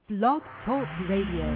Blog Talk Radio.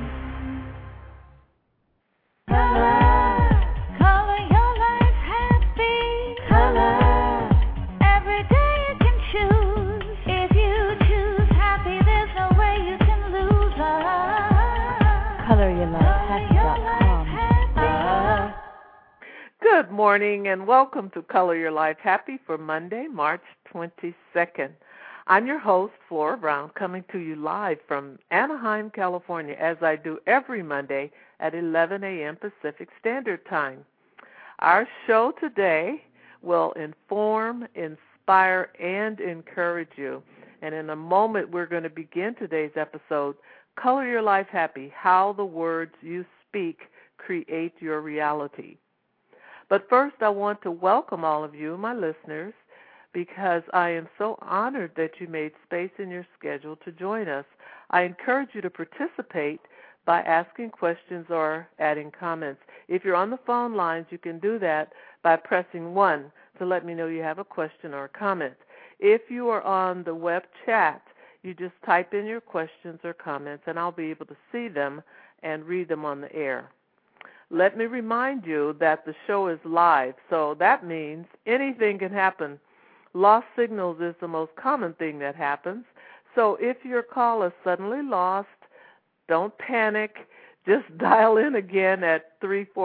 Good morning and welcome to Color Your Life Happy for Monday, March 22nd. I'm your host, Flora Brown, coming to you live from Anaheim, California, as I do every Monday at 11 a.m. Pacific Standard Time. Our show today will inform, inspire, and encourage you. And in a moment, we're going to begin today's episode, Color Your Life Happy, How the Words You Speak Create Your Reality. But first, I want to welcome all of you, my listeners, because I am so honored that you made space in your schedule to join us. I encourage you to participate by asking questions or adding comments. If you're on the phone lines, you can do that by pressing 1 to let me know you have a question or a comment. If you are on the web chat, you just type in your questions or comments, and I'll be able to see them and read them on the air. Let me remind you that the show is live, so that means anything can happen. Lost signals is the most common thing that happens. So if your call is suddenly lost, don't panic. Just dial in again at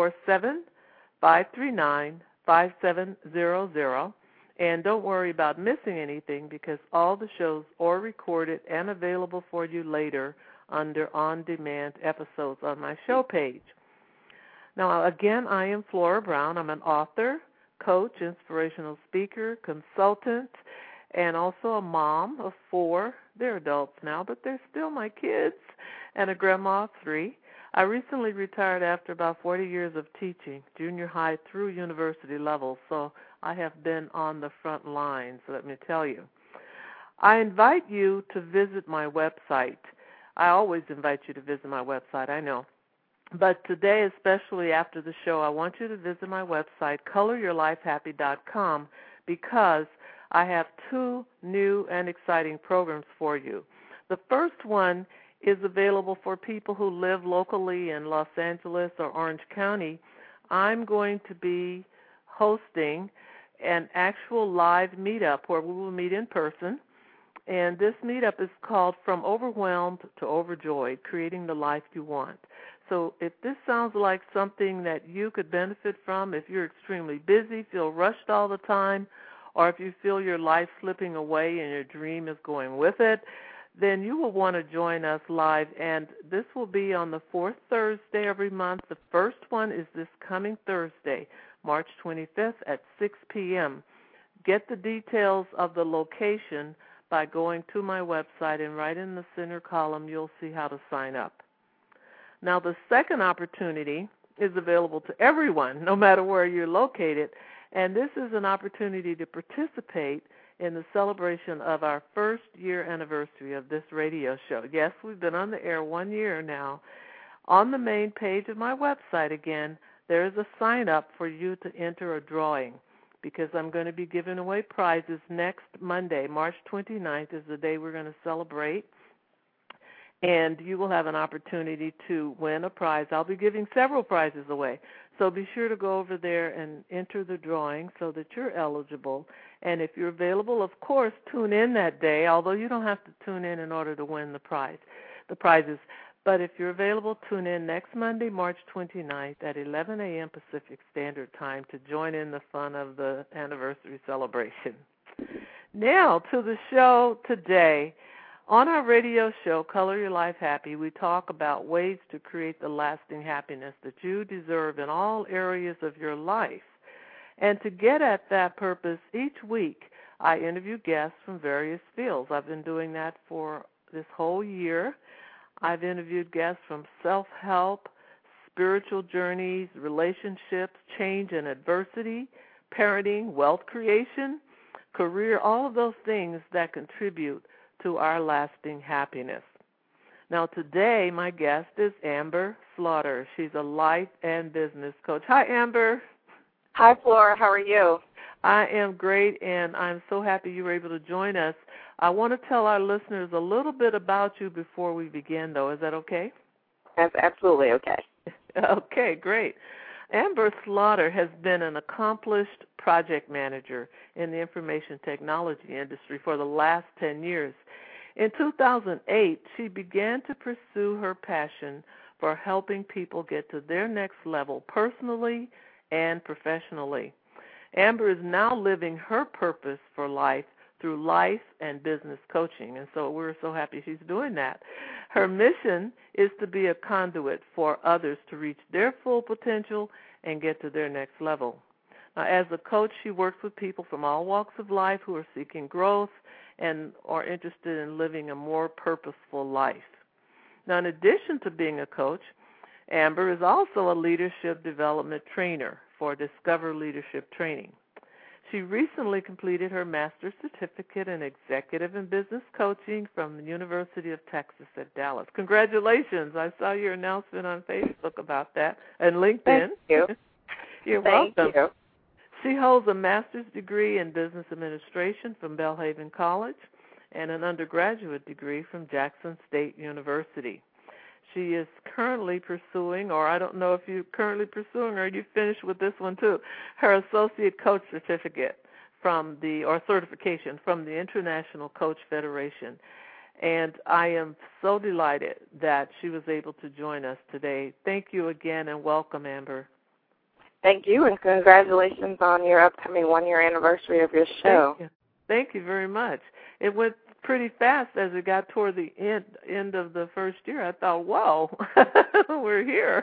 347-539-5700. And don't worry about missing anything because all the shows are recorded and available for you later under on-demand episodes on my show page. Now, again, I am Flora Brown. I'm an author, coach, inspirational speaker, consultant, and also a mom of 4. They're adults now, but they're still my kids, and a grandma of 3. I recently retired after about 40 years of teaching, junior high through university level, so I have been on the front lines, let me tell you. I invite you to visit my website. I always invite you to visit my website, I know. But today, especially after the show, I want you to visit my website, coloryourlifehappy.com, because I have 2 new and exciting programs for you. The first one is available for people who live locally in Los Angeles or Orange County. I'm going to be hosting an actual live meetup where we will meet in person. And this meetup is called From Overwhelmed to Overjoyed, Creating the Life You Want. So if this sounds like something that you could benefit from, if you're extremely busy, feel rushed all the time, or if you feel your life slipping away and your dream is going with it, then you will want to join us live. And this will be on the 4th Thursday every month. The first one is this coming Thursday, March 25th at 6 p.m. Get the details of the location by going to my website, and right in the center column you'll see how to sign up. Now, the second opportunity is available to everyone, no matter where you're located, and this is an opportunity to participate in the celebration of our 1st year anniversary of this radio show. Yes, we've been on the air 1 year now. On the main page of my website, again, there is a sign-up for you to enter a drawing, because I'm going to be giving away prizes next Monday. March 29th is the day we're going to celebrate, and you will have an opportunity to win a prize. I'll be giving several prizes away, so be sure to go over there and enter the drawing so that you're eligible. And if you're available, of course, tune in that day, although you don't have to tune in order to win the prizes. But if you're available, tune in next Monday, March 29th at 11 a.m. Pacific Standard Time to join in the fun of the anniversary celebration. Now to the show today. On our radio show, Color Your Life Happy, we talk about ways to create the lasting happiness that you deserve in all areas of your life. And to get at that purpose, each week I interview guests from various fields. I've been doing that for this whole year. I've interviewed guests from self-help, spiritual journeys, relationships, change and adversity, parenting, wealth creation, career, all of those things that contribute to our lasting happiness. Now today, my guest is Amber Slaughter. She's a life and business coach. Hi, Amber. Hi, Flora. How are you? I am great, and I'm so happy you were able to join us. I want to tell our listeners a little bit about you before we begin, though. Is that okay? That's absolutely okay. Okay, great. Amber Slaughter has been an accomplished project manager in the information technology industry for the last 10 years. In 2008, she began to pursue her passion for helping people get to their next level personally and professionally. Amber is now living her purpose for life through life and business coaching, and so we're so happy she's doing that. Her mission is to be a conduit for others to reach their full potential and get to their next level. Now, as a coach, she works with people from all walks of life who are seeking growth and are interested in living a more purposeful life. Now, in addition to being a coach, Amber is also a leadership development trainer for Discover Leadership Training. She recently completed her master's certificate in executive and business coaching from the University of Texas at Dallas. Congratulations. I saw your announcement on Facebook about that and LinkedIn. Thank you. You're Thank welcome. you. She holds a master's degree in business administration from Belhaven College and an undergraduate degree from Jackson State University. She is currently pursuing, or I don't know if you're currently pursuing or you finished with this one too, her associate coach certificate or certification from the International Coach Federation. And I am so delighted that she was able to join us today. Thank you again and welcome, Amber. Thank you, and congratulations on your upcoming one-year anniversary of your show. Thank you very much. It went pretty fast as it got toward the end of the first year. I thought, whoa, we're here.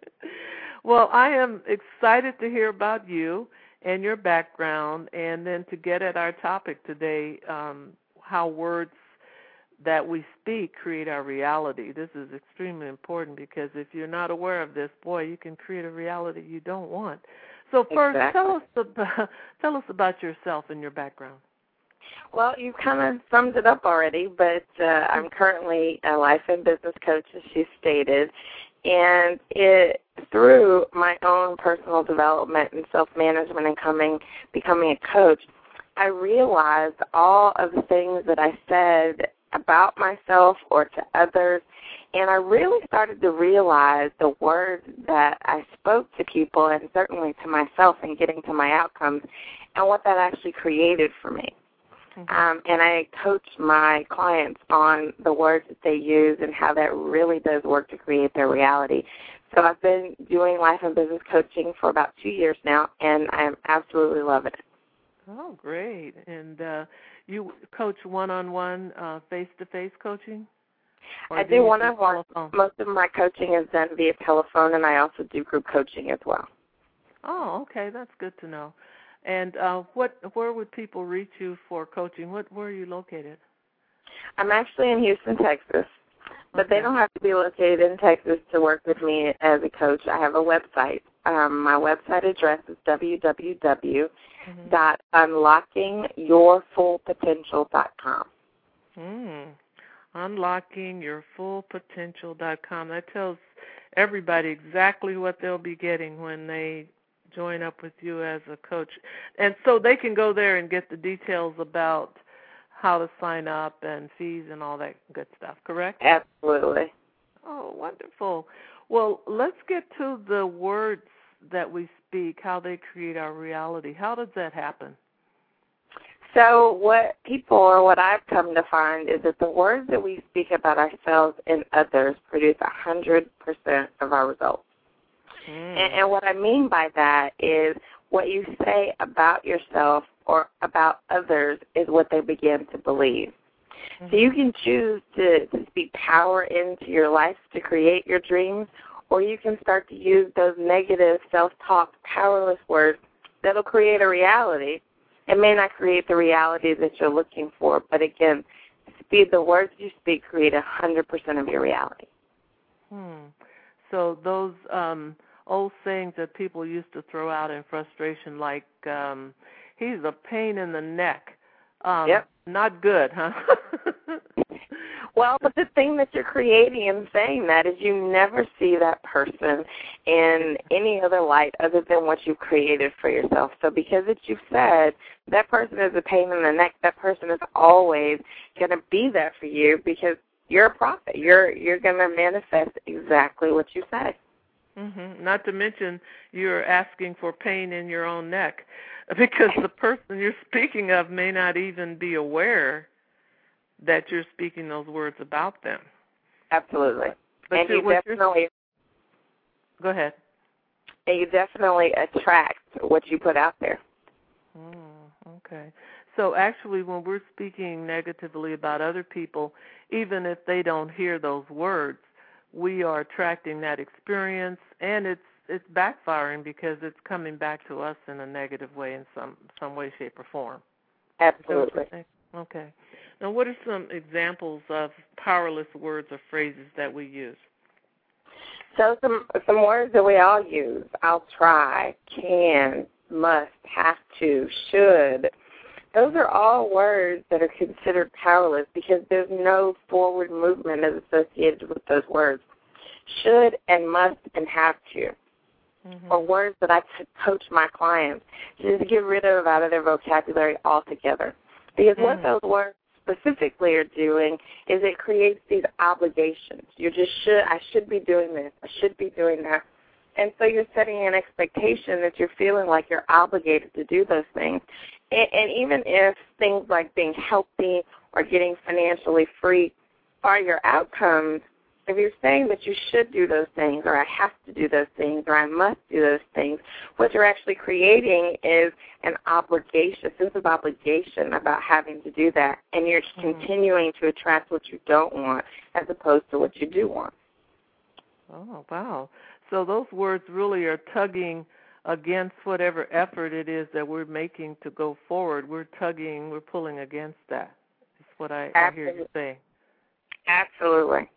Well, I am excited to hear about you and your background, and then to get at our topic today, how words that we speak create our reality. This is extremely important because if you're not aware of this, boy, you can create a reality you don't want. So first, Exactly. tell us about yourself and your background. Well, you kind of summed it up already, but I'm currently a life and business coach, as she stated, and through my own personal development and self-management and becoming a coach, I realized all of the things that I said about myself or to others, and I really started to realize the words that I spoke to people and certainly to myself in getting to my outcomes and what that actually created for me. And I coach my clients on the words that they use and how that really does work to create their reality. So I've been doing life and business coaching for about 2 years now, and I'm absolutely loving it. Oh, great. And you coach one-on-one, face-to-face coaching? I do one-on-one. Most of my coaching is done via telephone, and I also do group coaching as well. Oh, okay. That's good to know. And where would people reach you for coaching? Where are you located? I'm actually in Houston, Texas, but they don't have to be located in Texas to work with me as a coach. I have a website. My website address is www.unlockingyourfullpotential.com. Unlockingyourfullpotential.com. That tells everybody exactly what they'll be getting when they join up with you as a coach. And so they can go there and get the details about how to sign up and fees and all that good stuff, correct? Absolutely. Oh, wonderful. Well, let's get to the words that we speak, how they create our reality. How does that happen? So what I've come to find is that the words that we speak about ourselves and others produce 100% of our results. And what I mean by that is what you say about yourself or about others is what they begin to believe. So you can choose to speak power into your life to create your dreams, or you can start to use those negative self-talk, powerless words that'll create a reality. It may not create the reality that you're looking for, but again, the words you speak create 100% of your reality. So those old sayings that people used to throw out in frustration, like, he's a pain in the neck. Yep. Not good, huh? Well, but the thing that you're creating in saying that is you never see that person in any other light other than what you've created for yourself. So because you've said that person is a pain in the neck, that person is always going to be there for you because you're a prophet. You're going to manifest exactly what you say. Mm-hmm. Not to mention you're asking for pain in your own neck because the person you're speaking of may not even be aware that you're speaking those words about them. Absolutely. But and you definitely go ahead. And you definitely attract what you put out there. Okay. So actually when we're speaking negatively about other people, even if they don't hear those words, we are attracting that experience, and it's backfiring because it's coming back to us in a negative way in some way, shape, or form. Absolutely. Okay. Now, what are some examples of powerless words or phrases that we use? So some words that we all use: I'll try, can, must, have to, should. Those are all words that are considered powerless because there's no forward movement as associated with those words. Should and must and have to are words that I coach my clients to just get rid of out of their vocabulary altogether. Because what those words specifically are doing is it creates these obligations. You just I should be doing this, I should be doing that. And so you're setting an expectation that you're feeling like you're obligated to do those things. And even if things like being healthy or getting financially free are your outcomes, if you're saying that you should do those things, or I have to do those things, or I must do those things, what you're actually creating is an obligation, a sense of obligation about having to do that, and you're continuing to attract what you don't want as opposed to what you do want. Oh, wow. So those words really are tugging against whatever effort it is that we're making to go forward. We're pulling against that. That's what I hear you say. Absolutely.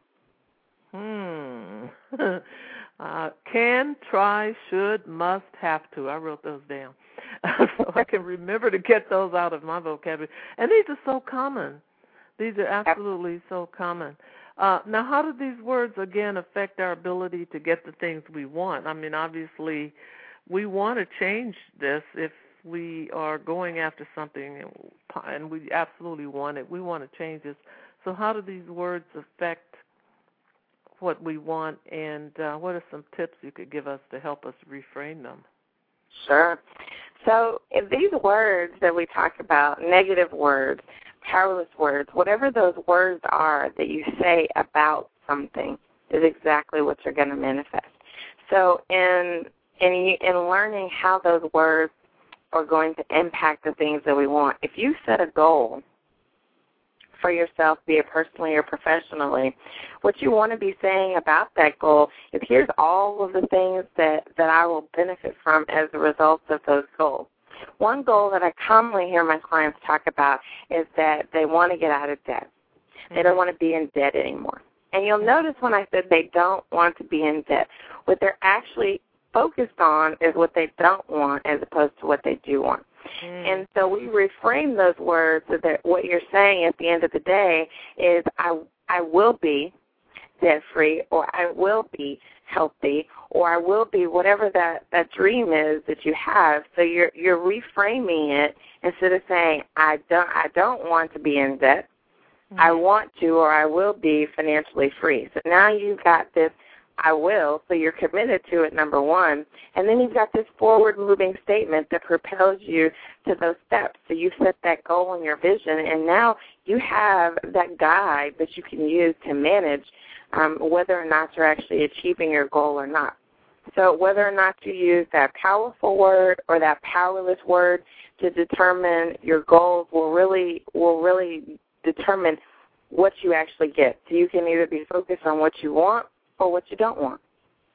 Can, try, should, must, have to. I wrote those down so I can remember to get those out of my vocabulary. And these are so common. These are absolutely so common. Now, how do these words, again, affect our ability to get the things we want? I mean, obviously, we want to change this if we are going after something, and we absolutely want it. We want to change this. So how do these words affect what we want, and what are some tips you could give us to help us reframe them? Sure. So if these words that we talk about, negative words, powerless words, whatever those words are that you say about something is exactly what you're going to manifest. So in learning how those words are going to impact the things that we want, if you set a goal for yourself, be it personally or professionally, what you want to be saying about that goal is here's all of the things that I will benefit from as a result of those goals. One goal that I commonly hear my clients talk about is that they want to get out of debt. They don't want to be in debt anymore. And you'll notice when I said they don't want to be in debt, what they're actually focused on is what they don't want as opposed to what they do want. And so we reframe those words so that what you're saying at the end of the day is I will be debt-free, or I will be healthy, or I will be whatever that dream is that you have. So you're reframing it instead of saying I don't want to be in debt. I want to, or I will be financially free. So now you've got this I will, so you're committed to it, number one. And then you've got this forward-moving statement that propels you to those steps. So you set that goal and your vision, and now you have that guide that you can use to manage whether or not you're actually achieving your goal or not. So whether or not you use that powerful word or that powerless word to determine your goals will really determine what you actually get. So you can either be focused on what you want or what you don't want.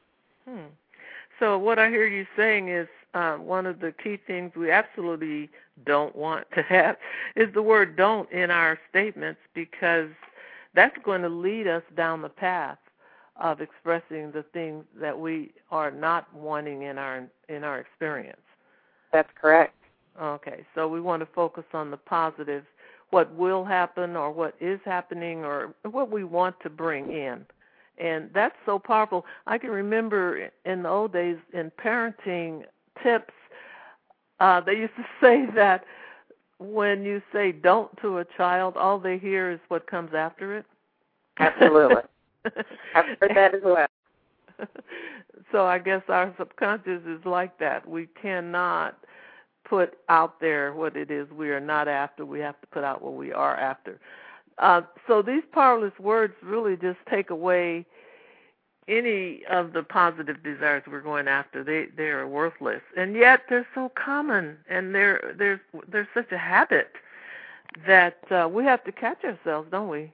So what I hear you saying is one of the key things we absolutely don't want to have is the word don't in our statements, because that's going to lead us down the path of expressing the things that we are not wanting in our experience. That's correct. Okay, so we want to focus on the positive what will happen or what is happening or what we want to bring in. And that's so powerful. I can remember in the old days in parenting tips, they used to say that when you say don't to a child, all they hear is what comes after it. Absolutely. I've heard that as well. So I guess our subconscious is like that. We cannot put out there what it is we are not after. We have to put out what we are after. So these powerless words really just take away any of the positive desires we're going after. They are worthless, and yet they're so common, and they're such a habit that we have to catch ourselves, don't we?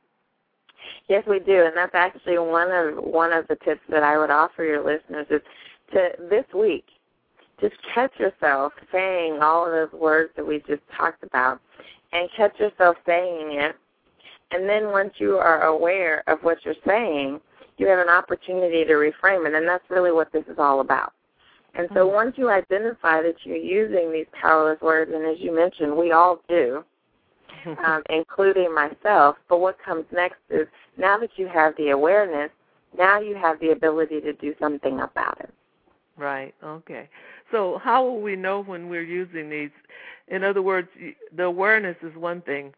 Yes, we do, and that's actually one of the tips that I would offer your listeners is to this week just catch yourself saying all of those words that we just talked about, and catch yourself saying it. And then once you are aware of what you're saying, you have an opportunity to reframe it, and that's really what this is all about. And so once you identify that you're using these powerless words, and as you mentioned, we all do, including myself, but what comes next is now that you have the awareness, now you have the ability to do something about it. Right, okay. So how will we know when we're using these? In other words, the awareness is one thing.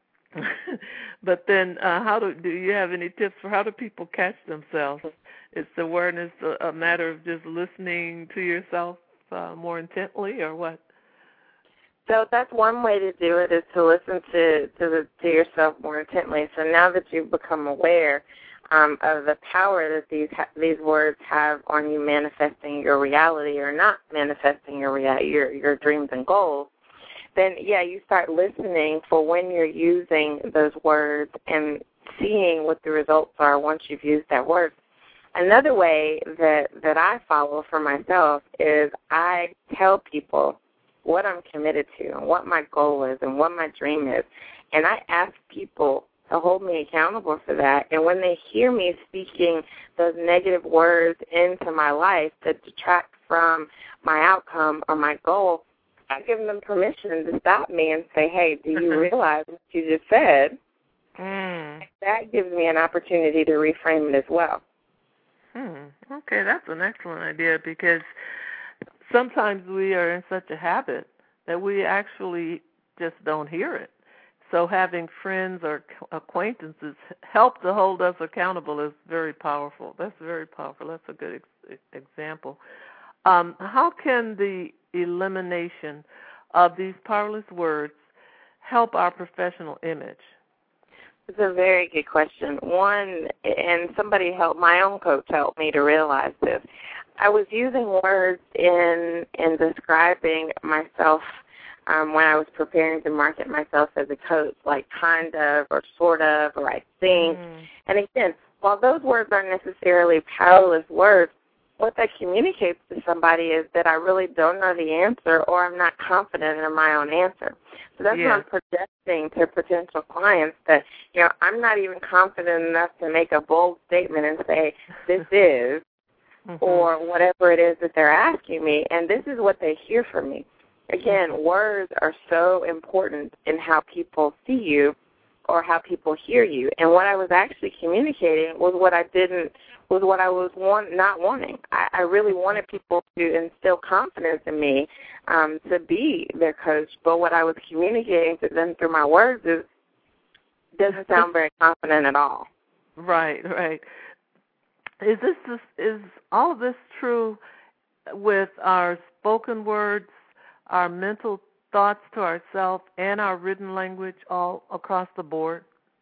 But then how do you have any tips for how do people catch themselves? Is the awareness a matter of just listening to yourself more intently, or what? So that's one way to do it, is to listen to yourself more intently. So now that you've become aware of the power that these words have on you manifesting your reality or not manifesting your dreams and goals, then, yeah, you start listening for when you're using those words and seeing what the results are once you've used that word. Another way that I follow for myself is I tell people what I'm committed to and what my goal is and what my dream is. And I ask people to hold me accountable for that. And when they hear me speaking those negative words into my life that detract from my outcome or my goal, I give them permission to stop me and say, hey, do you realize what you just said? That gives me an opportunity to reframe it as well. Okay, that's an excellent idea, because sometimes we are in such a habit that we actually just don't hear it. So having friends or acquaintances help to hold us accountable is very powerful. That's very powerful. That's a good example. How can the elimination of these powerless words help our professional image? It's a very good question. One, and somebody helped, my own coach helped me to realize this. I was using words in describing myself when I was preparing to market myself as a coach, like kind of or sort of or I think. And again, while those words aren't necessarily powerless words, what that communicates to somebody is that I really don't know the answer or I'm not confident in my own answer. So that's what I'm projecting to potential clients, that, I'm not even confident enough to make a bold statement and say, this is, or whatever it is that they're asking me, and this is what they hear from me. Again, words are so important in how people see you or how people hear you. And what I was actually communicating was what I was not wanting. I really wanted people to instill confidence in me to be their coach. But what I was communicating to them through my words doesn't sound very confident at all. Right. Is all of this true with our spoken words, our mental thoughts to ourselves, and our written language all across the board?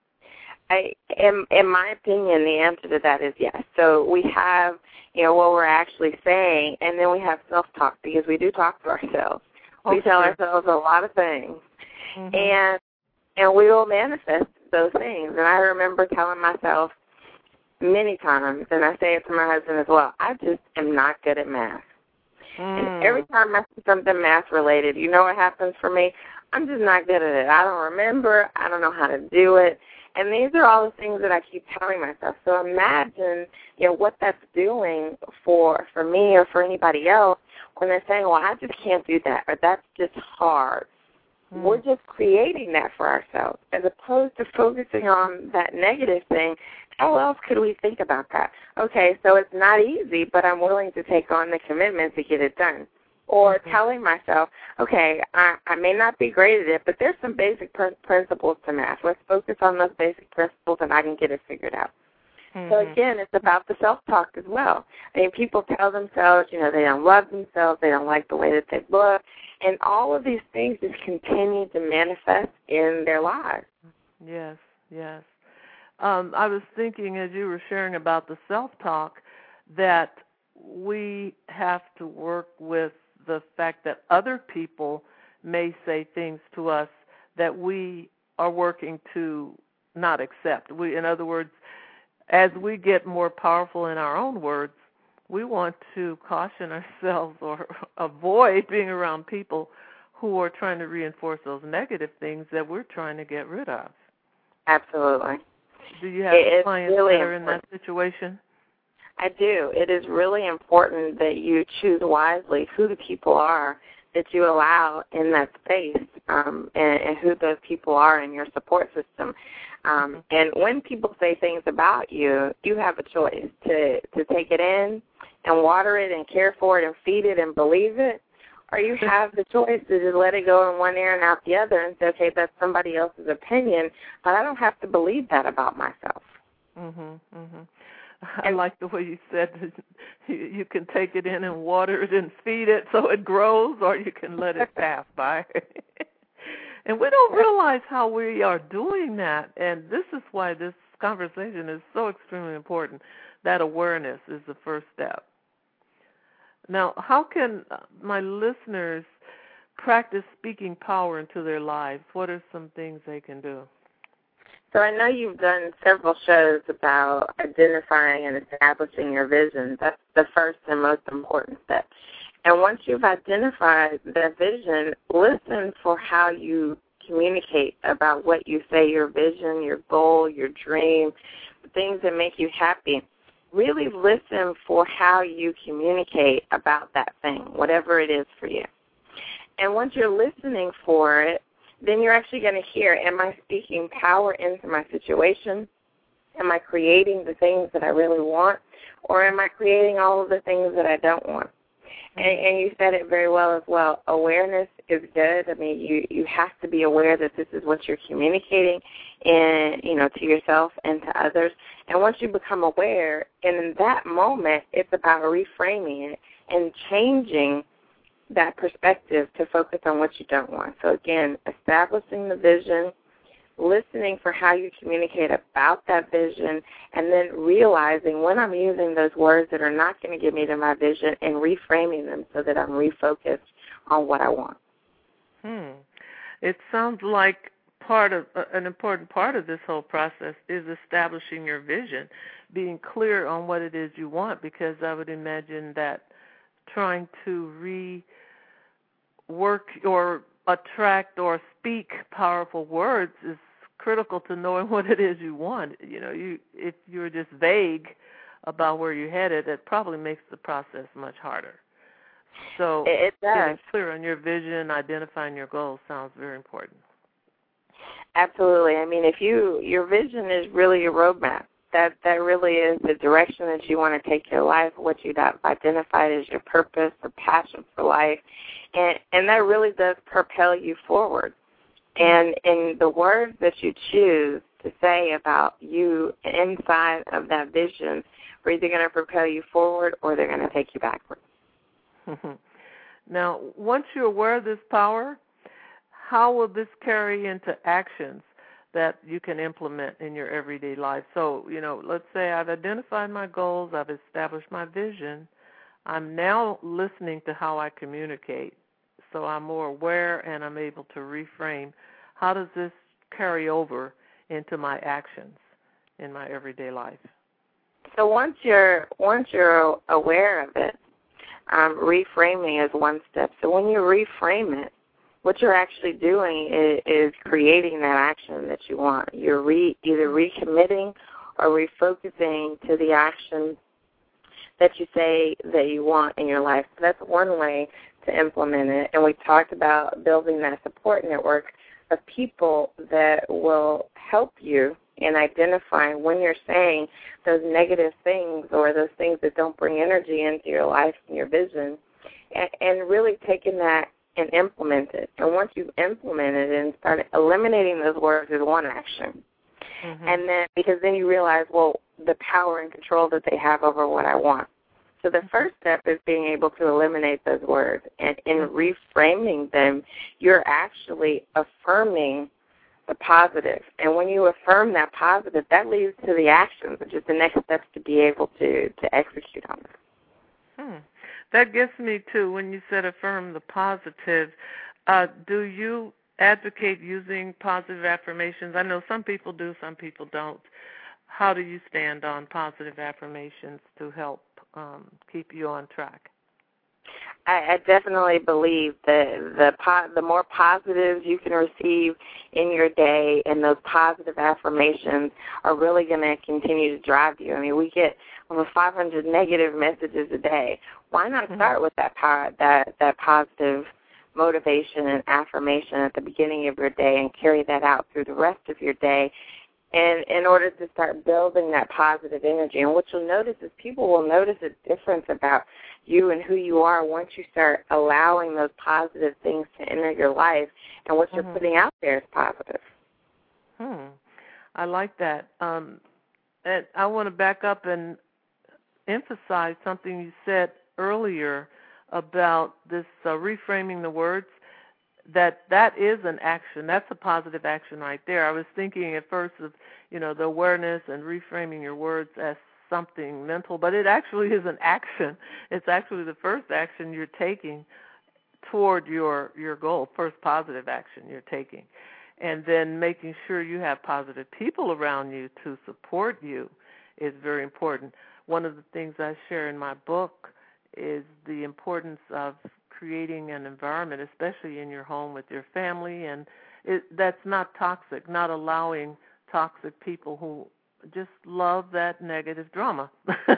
In my opinion, the answer to that is yes. So we have, what we're actually saying, and then we have self-talk, because we do talk to ourselves. We tell ourselves a lot of things, and we will manifest those things. And I remember telling myself many times, and I say it to my husband as well, I just am not good at math. And every time I see something math-related, you know what happens for me? I'm just not good at it. I don't remember. I don't know how to do it. And these are all the things that I keep telling myself. So imagine, what that's doing for me or for anybody else when they're saying, well, I just can't do that, or that's just hard. we're just creating that for ourselves. As opposed to focusing on that negative thing, how else could we think about that? Okay, so it's not easy, but I'm willing to take on the commitment to get it done. Or telling myself, okay, I may not be great at it, but there's some basic principles to math. Let's focus on those basic principles and I can get it figured out. So again, it's about the self-talk as well. I mean, people tell themselves, they don't love themselves, they don't like the way that they look, and all of these things just continue to manifest in their lives. Yes, yes. I was thinking as you were sharing about the self-talk that we have to work with the fact that other people may say things to us that we are working to not accept. In other words, as we get more powerful in our own words, we want to caution ourselves or avoid being around people who are trying to reinforce those negative things that we're trying to get rid of. Absolutely. Do you have clients really that are in that situation? I do. It is really important that you choose wisely who the people are that you allow in that space, and who those people are in your support system. And when people say things about you, you have a choice to take it in and water it and care for it and feed it and believe it, or you have the choice to just let it go in one ear and out the other and say, okay, that's somebody else's opinion, but I don't have to believe that about myself. I like the way you said that you can take it in and water it and feed it so it grows, or you can let it pass by. And we don't realize how we are doing that, and this is why this conversation is so extremely important. That awareness is the first step. Now, how can my listeners practice speaking power into their lives? What are some things they can do? So I know you've done several shows about identifying and establishing your vision. That's the first and most important step. And once you've identified that vision, listen for how you communicate about what you say, your vision, your goal, your dream, the things that make you happy. Really listen for how you communicate about that thing, whatever it is for you. And once you're listening for it, then you're actually going to hear, am I speaking power into my situation? Am I creating the things that I really want? Or am I creating all of the things that I don't want? And you said it very well as well. Awareness is good. I mean, you have to be aware that this is what you're communicating and, to yourself and to others. And once you become aware, and in that moment, it's about reframing it and changing that perspective to focus on what you don't want. So again, establishing the vision, listening for how you communicate about that vision, and then realizing when I'm using those words that are not going to get me to my vision and reframing them so that I'm refocused on what I want. It sounds like an important part of this whole process is establishing your vision, being clear on what it is you want, because I would imagine that trying to rework or attract or speak powerful words is critical to knowing what it is you want. If you're just vague about where you're headed, it probably makes the process much harder. So it does. Getting clear on your vision, identifying your goals sounds very important. Absolutely. I mean, if your vision is really your roadmap. That really is the direction that you want to take your life, what you've identified as your purpose or passion for life. And that really does propel you forward. And in the words that you choose to say about you inside of that vision are either going to propel you forward or they're going to take you backward. Now, once you're aware of this power, how will this carry into actions that you can implement in your everyday life? So, let's say I've identified my goals, I've established my vision. I'm now listening to how I communicate. So I'm more aware and I'm able to reframe. How does this carry over into my actions in my everyday life? So once you're aware of it, reframing is one step. So when you reframe it, what you're actually doing is creating that action that you want. You're either recommitting or refocusing to the action that you say that you want in your life. So that's one way to implement it, and we talked about building that support network of people that will help you in identifying when you're saying those negative things or those things that don't bring energy into your life and your vision, and really taking that and implement it. And once you've implemented it and started eliminating those words is one action. Mm-hmm. And then, because then you realize, well, the power and control that they have over what I want. So the first step is being able to eliminate those words. And in reframing them, you're actually affirming the positive. And when you affirm that positive, that leads to the actions, which is the next steps to be able to execute on it. That gets me to when you said affirm the positive. Do you advocate using positive affirmations? I know some people do, some people don't. How do you stand on positive affirmations to help keep you on track? I definitely believe that the more positives you can receive in your day, and those positive affirmations are really going to continue to drive you. I mean, we get over 500 negative messages a day. Why not start with that positive motivation and affirmation at the beginning of your day and carry that out through the rest of your day? And in order to start building that positive energy. And what you'll notice is people will notice a difference about you and who you are once you start allowing those positive things to enter your life, and what you're putting out there is positive. I like that. And I want to back up and emphasize something you said earlier about this reframing the words. That is an action. That's a positive action right there. I was thinking at first of, the awareness and reframing your words as something mental, but it actually is an action. It's actually the first action you're taking toward your goal, first positive action you're taking. And then making sure you have positive people around you to support you is very important. One of the things I share in my book is the importance of creating an environment, especially in your home with your family, and that's not toxic, not allowing toxic people who just love that negative drama,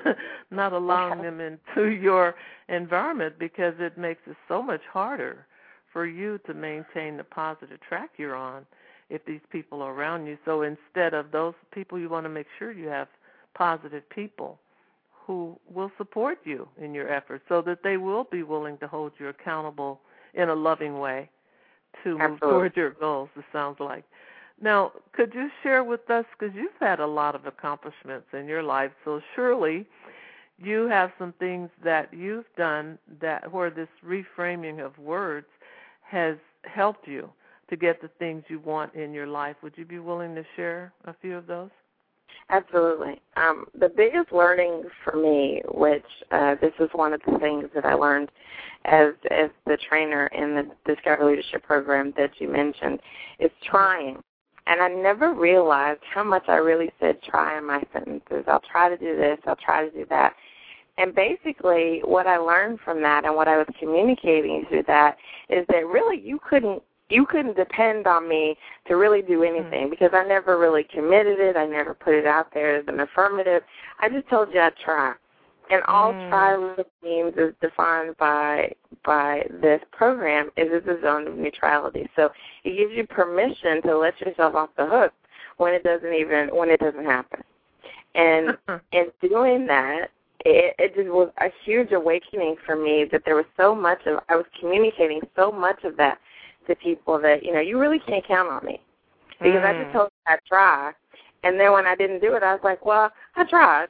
not allowing them into your environment, because it makes it so much harder for you to maintain the positive track you're on if these people are around you. So instead of those people, you want to make sure you have positive people who will support you in your efforts, so that they will be willing to hold you accountable in a loving way to move toward your goals, it sounds like. Now, could you share with us, because you've had a lot of accomplishments in your life, so surely you have some things that you've done where this reframing of words has helped you to get the things you want in your life. Would you be willing to share a few of those? Absolutely. The biggest learning for me, which this is one of the things that I learned as the trainer in the Discover Leadership program that you mentioned, is trying. And I never realized how much I really said try in my sentences. I'll try to do this, I'll try to do that. And basically what I learned from that and what I was communicating through that is that really you couldn't depend on me to really do anything, because I never really committed it. I never put it out there as an affirmative. I just told you I'd try. And all try means is defined by this program is it's a zone of neutrality. So it gives you permission to let yourself off the hook when it doesn't happen. And in doing that, it just was a huge awakening for me that there was so much of, I was communicating so much of that to people that, you really can't count on me. Because I just told you I'd try. And then when I didn't do it, I was like, well, I tried.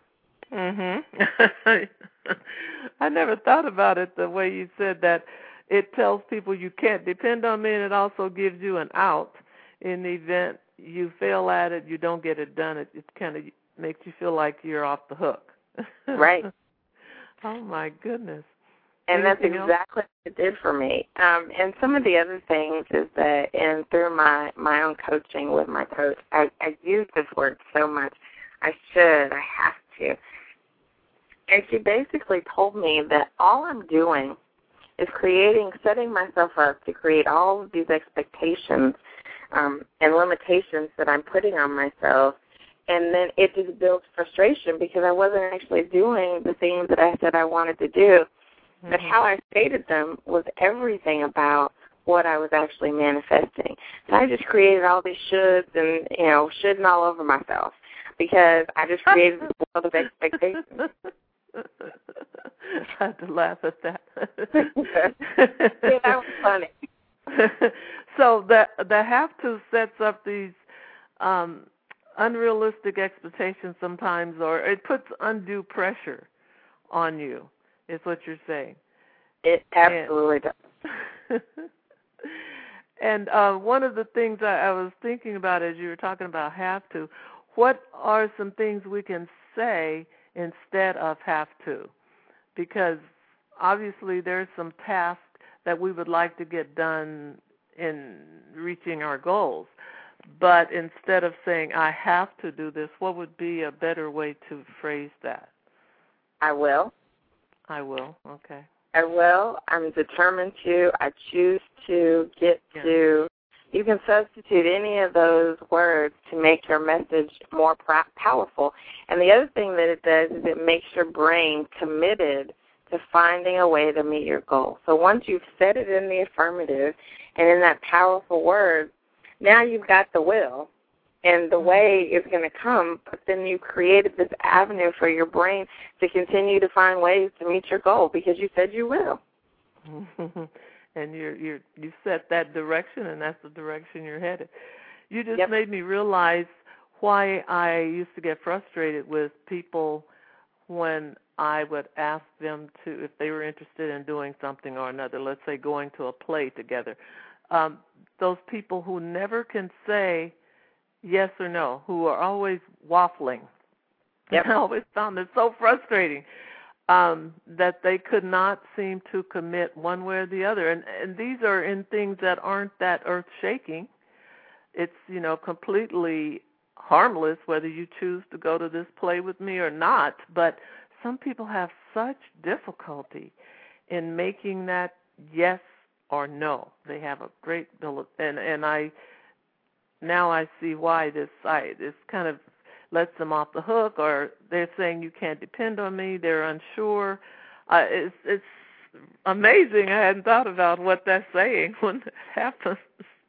I never thought about it the way you said that. It tells people you can't depend on me, and it also gives you an out in the event you fail at it, you don't get it done. It kind of makes you feel like you're off the hook. Right. Oh, my goodness. And that's exactly what it did for me. And some of the other things is that, and through my own coaching with my coach, I use this word so much. I have to. And she basically told me that all I'm doing is setting myself up to create all of these expectations and limitations that I'm putting on myself. And then it just builds frustration because I wasn't actually doing the things that I said I wanted to do. But how I stated them was everything about what I was actually manifesting. So I just created all these shoulds and, shoulding all over myself because I just created this world of expectations. I had to laugh at that. Yeah, that was funny. So the have to sets up these unrealistic expectations sometimes, or it puts undue pressure on you, is what you're saying. It absolutely does. And one of the things I was thinking about as you were talking about have to, what are some things we can say instead of have to? Because obviously there's some tasks that we would like to get done in reaching our goals. But instead of saying, I have to do this, what would be a better way to phrase that? I will. I will, okay. I will. I'm determined to. I choose to get to. You can substitute any of those words to make your message more powerful. And the other thing that it does is it makes your brain committed to finding a way to meet your goal. So once you've said it in the affirmative and in that powerful word, now you've got the will. And the way is going to come, but then you created this avenue for your brain to continue to find ways to meet your goal because you said you will. And you set that direction, and that's the direction you're headed. You just made me realize why I used to get frustrated with people when I would ask them to, if they were interested in doing something or another, let's say going to a play together. Those people who never can say yes or no, who are always waffling. I always found it so frustrating that they could not seem to commit one way or the other. And these are in things that aren't that earth-shaking. It's, completely harmless whether you choose to go to this play with me or not. But some people have such difficulty in making that yes or no. They have a great deal and now I see why this kind of lets them off the hook, or they're saying you can't depend on me. They're unsure. It's amazing. I hadn't thought about what that's saying when it happens.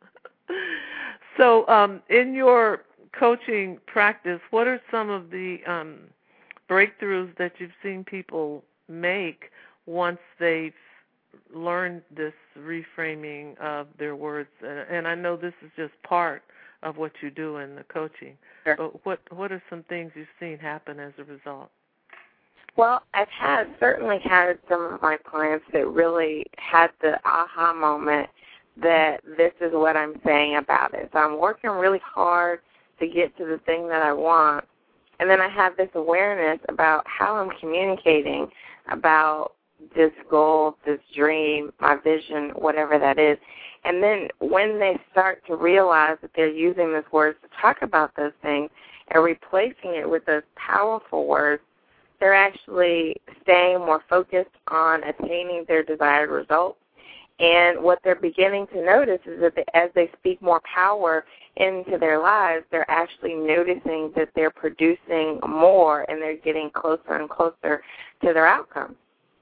So in your coaching practice, what are some of the breakthroughs that you've seen people make once they've learned this reframing of their words? And I know this is just part of what you do in the coaching. Sure. But what are some things you've seen happen as a result? Well, I've certainly had some of my clients that really had the aha moment that this is what I'm saying about it. So I'm working really hard to get to the thing that I want, and then I have this awareness about how I'm communicating about this goal, this dream, my vision, whatever that is. And then when they start to realize that they're using those words to talk about those things and replacing it with those powerful words, they're actually staying more focused on attaining their desired results. And what they're beginning to notice is that as they speak more power into their lives, they're actually noticing that they're producing more and they're getting closer and closer to their outcomes.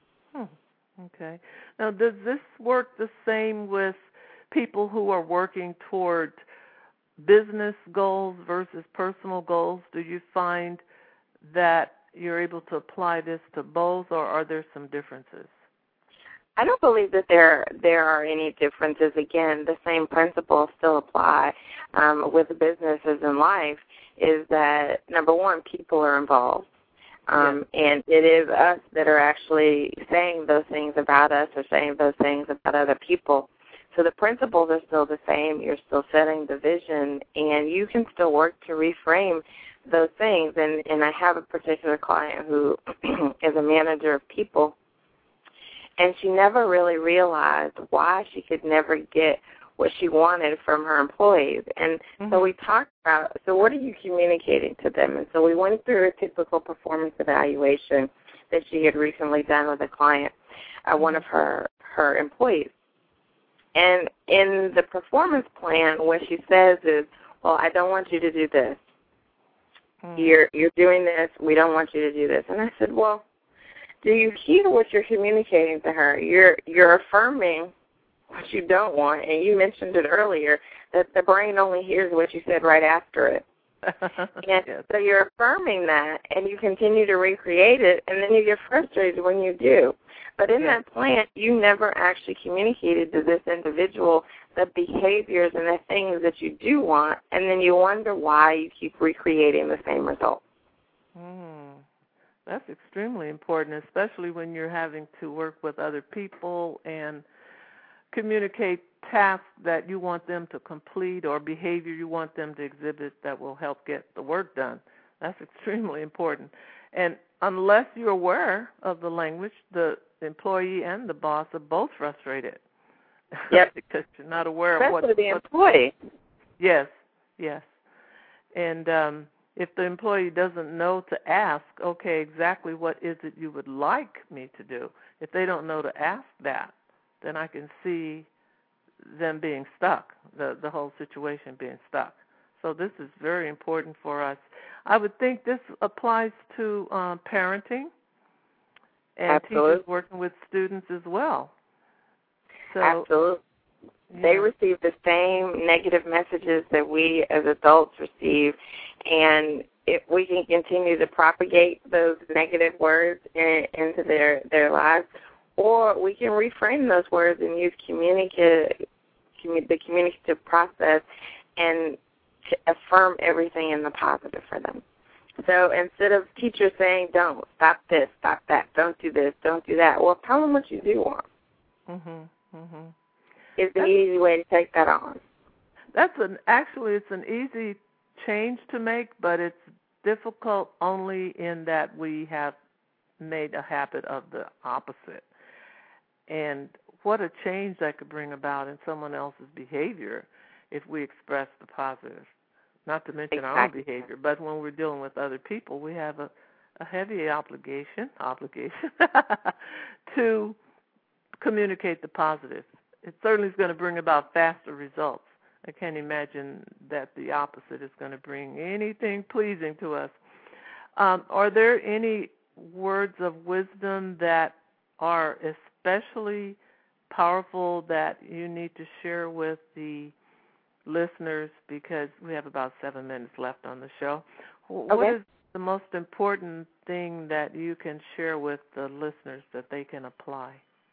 Okay. Now, does this work the same with people who are working toward business goals versus personal goals? Do you find that you're able to apply this to both, or are there some differences? I don't believe that there are any differences. Again, the same principles still apply with businesses in life, is that, number one, people are involved. And it is us that are actually saying those things about us or saying those things about other people. So the principles are still the same. You're still setting the vision, and you can still work to reframe those things. And I have a particular client who is a manager of people, and she never really realized why she could never get what she wanted from her employees. And so we talked about, so what are you communicating to them? And so we went through a typical performance evaluation that she had recently done with a client, one of her employees. And in the performance plan, what she says is, well, I don't want you to do this. You're doing this. We don't want you to do this. And I said, well, do you hear what you're communicating to her? You're affirming what you don't want, and you mentioned it earlier, that the brain only hears what you said right after it. And yes. so you're affirming that, and you continue to recreate it, and then you get frustrated when you do. But in that plant, you never actually communicated to this individual the behaviors and the things that you do want, and then you wonder why you keep recreating the same result. That's extremely important, especially when you're having to work with other people and communicate tasks that you want them to complete or behavior you want them to exhibit that will help get the work done. That's extremely important. And unless you're aware of the language, the employee and the boss are both frustrated. Yep. Because you're not aware of especially the employee. Yes. And if the employee doesn't know to ask, okay, exactly what is it you would like me to do? If they don't know to ask that, then I can see them being stuck, the whole situation being stuck. So this is very important for us. I would think this applies to parenting and Absolutely. teachers working with students as well. So, Absolutely. Yeah. They receive the same negative messages that we as adults receive, and if we can continue to propagate those negative words into their lives, or we can reframe those words and use the communicative process and to affirm everything in the positive for them. So instead of teachers saying, don't, stop this, stop that, don't do this, don't do that, well, tell them what you do want. It's an easy way to take that on. It's an easy change to make, but it's difficult only in that we have made a habit of the opposite. And what a change that could bring about in someone else's behavior if we express the positive. Not to mention our own behavior, but when we're dealing with other people, we have a heavy obligation to communicate the positive. It certainly is going to bring about faster results. I can't imagine that the opposite is going to bring anything pleasing to us. Are there any words of wisdom that are especially powerful that you need to share with the listeners, because we have about 7 minutes left on the show? Okay. What is the most important thing that you can share with the listeners that they can apply?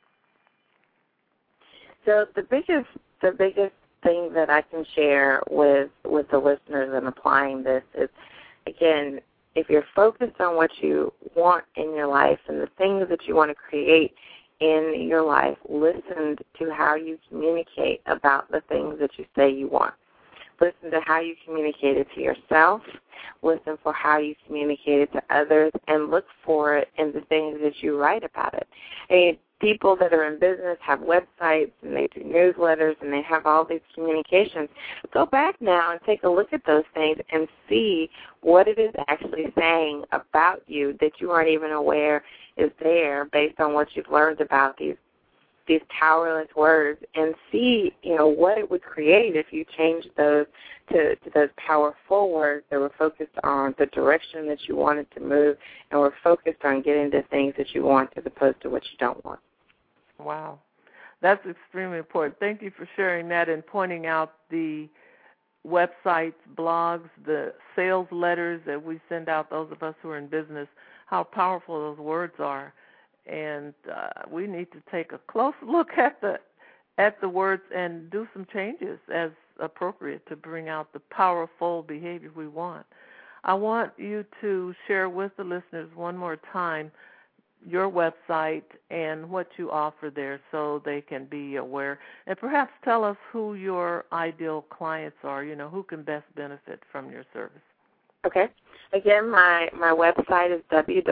So the biggest thing that I can share with the listeners in applying this is, again, if you're focused on what you want in your life and the things that you want to create in your life, listen to how you communicate about the things that you say you want. Listen to how you communicate it to yourself. Listen for how you communicate it to others, and look for it in the things that you write about it. And people that are in business have websites, and they do newsletters, and they have all these communications. Go back now and take a look at those things and see what it is actually saying about you that you aren't even aware is there based on what you've learned about these powerless words, and see, what it would create if you changed those to those powerful words that were focused on the direction that you wanted to move and were focused on getting the things that you want as opposed to what you don't want. Wow. That's extremely important. Thank you for sharing that and pointing out the websites, blogs, the sales letters that we send out, those of us who are in business, how powerful those words are. And we need to take a close look at the words and do some changes as appropriate to bring out the powerful behavior we want. I want you to share with the listeners one more time your website and what you offer there so they can be aware. And perhaps tell us who your ideal clients are, who can best benefit from your service. Okay. Again, my website is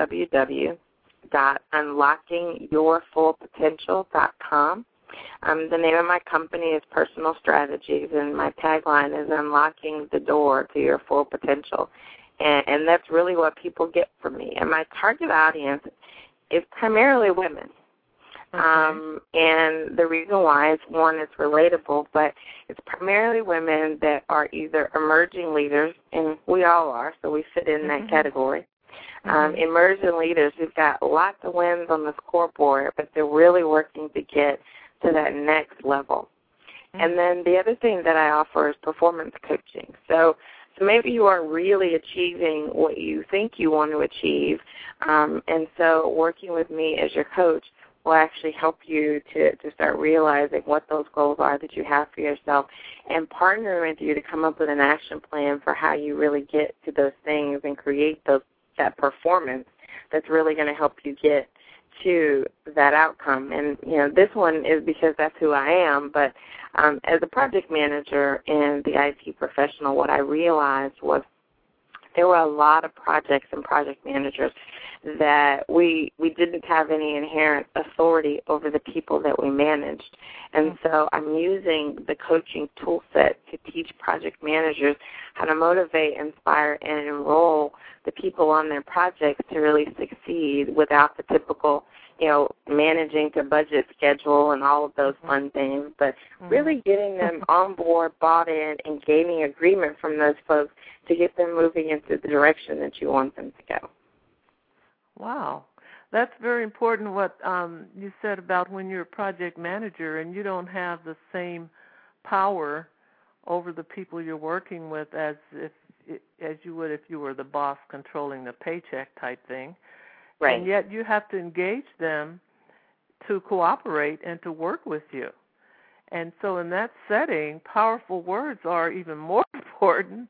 www.unlockingyourfullpotential.com. The name of my company is Personal Strategies, and my tagline is Unlocking the Door to Your Full Potential. And that's really what people get from me. And my target audience is primarily women. Okay. And the reason why is, one, it's relatable, but it's primarily women that are either emerging leaders, and we all are, so we fit in that category, Immersion leaders who've got lots of wins on the scoreboard, but they're really working to get to that next level. And then the other thing that I offer is performance coaching. So maybe you are really achieving what you think you want to achieve, and so working with me as your coach will actually help you to start realizing what those goals are that you have for yourself and partner with you to come up with an action plan for how you really get to those things and create that performance that's really going to help you get to that outcome. And, this one is because that's who I am, but as a project manager and the IT professional, what I realized was there were a lot of projects and project managers that we didn't have any inherent authority over the people that we managed. And so I'm using the coaching tool set to teach project managers how to motivate, inspire, and enroll the people on their projects to really succeed without the typical, managing to budget schedule and all of those fun things, but really getting them on board, bought in, and gaining agreement from those folks to get them moving into the direction that you want them to go. Wow. That's very important what you said about when you're a project manager and you don't have the same power over the people you're working with as you would if you were the boss controlling the paycheck type thing. Right. And yet you have to engage them to cooperate and to work with you. And so in that setting, powerful words are even more important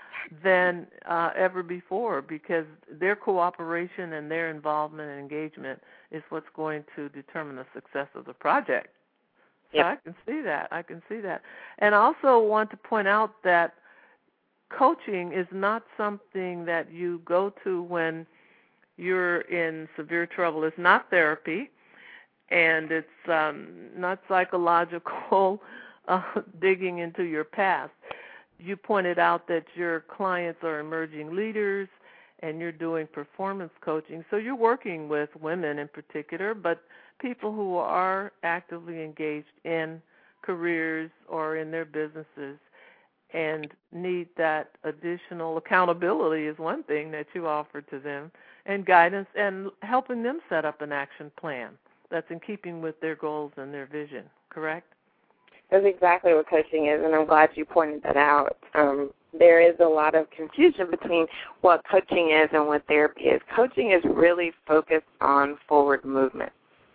than ever before, because their cooperation and their involvement and engagement is what's going to determine the success of the project. So I can see that. And I also want to point out that coaching is not something that you go to when you're in severe trouble. It's not therapy, and it's not psychological digging into your past. You pointed out that your clients are emerging leaders and you're doing performance coaching. So you're working with women in particular, but people who are actively engaged in careers or in their businesses and need that additional accountability is one thing that you offer to them, and guidance and helping them set up an action plan that's in keeping with their goals and their vision, correct? That's exactly what coaching is, and I'm glad you pointed that out. There is a lot of confusion between what coaching is and what therapy is. Coaching is really focused on forward movement.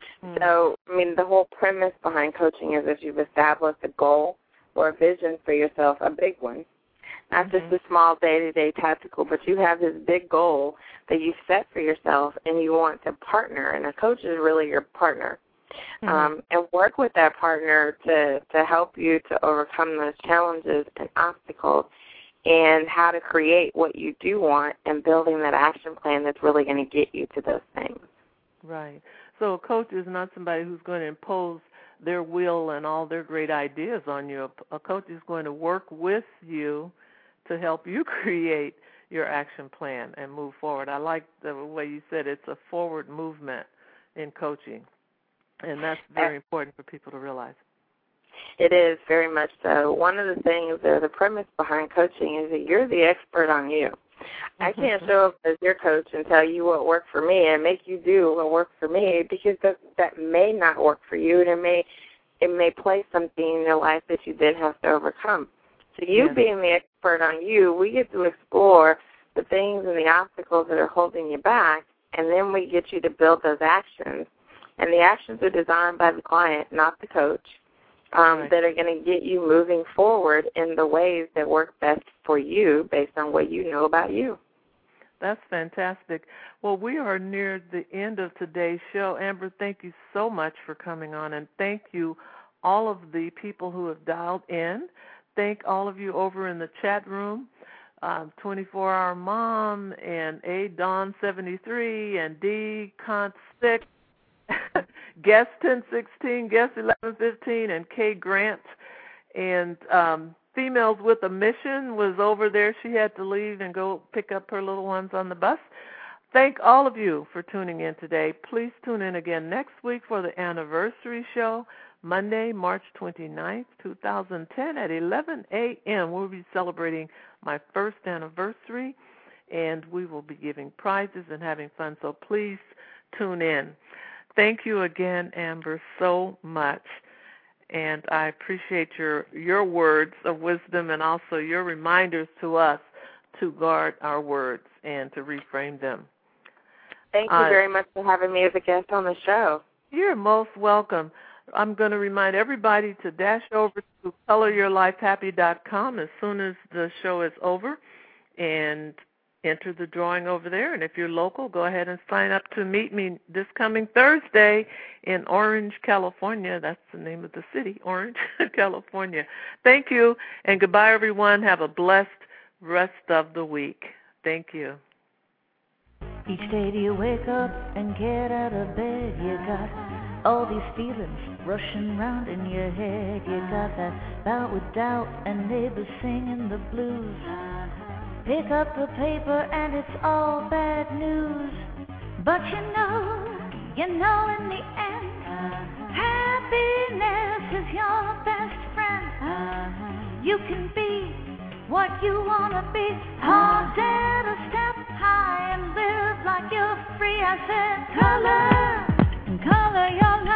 So, the whole premise behind coaching is that you've established a goal or a vision for yourself, a big one, not just a small day-to-day tactical, but you have this big goal that you set for yourself and you want to partner, and a coach is really your partner. And work with that partner to help you to overcome those challenges and obstacles and how to create what you do want and building that action plan that's really going to get you to those things. Right. So a coach is not somebody who's going to impose their will and all their great ideas on you. A coach is going to work with you to help you create your action plan and move forward. I like the way you said it's a forward movement in coaching. And that's very important for people to realize. It is, very much so. One of the things, the premise behind coaching is that you're the expert on you. I can't show up as your coach and tell you what worked for me and make you do what worked for me, because that may not work for you, and it may place something in your life that you then have to overcome. So you being the expert on you, we get to explore the things and the obstacles that are holding you back, and then we get you to build those actions. And the actions are designed by the client, not the coach, that are going to get you moving forward in the ways that work best for you based on what you know about you. That's fantastic. Well, we are near the end of today's show. Amber, thank you so much for coming on, and thank you all of the people who have dialed in. Thank all of you over in the chat room, 24-Hour Mom and A Dawn 73 and D Cont 6. Guest 1016, Guest 1115, and Kay Grant. And Females with a Mission was over there. She had to leave and go pick up her little ones on the bus. Thank all of you for tuning in today. Please tune in again next week for the anniversary show, Monday, March 29th, 2010 at 11 a.m. We'll be celebrating my first anniversary. and we will be giving prizes and having fun, so please tune in. Thank you again, Amber, so much, and I appreciate your words of wisdom and also your reminders to us to guard our words and to reframe them. Thank you very much for having me as a guest on the show. You're most welcome. I'm going to remind everybody to dash over to coloryourlifehappy.com as soon as the show is over and enter the drawing over there. And if you're local, go ahead and sign up to meet me this coming Thursday in Orange, California. That's the name of the city, Orange, California. Thank you, and goodbye, everyone. Have a blessed rest of the week. Thank you. Each day you wake up and get out of bed, you got all these feelings rushing round in your head. You got that bout with doubt and neighbors singing the blues. Pick up the paper and it's all bad news. But you know in the end, happiness is your best friend. You can be what you wanna be. All dare to step high and live like you're free. I said, color your life.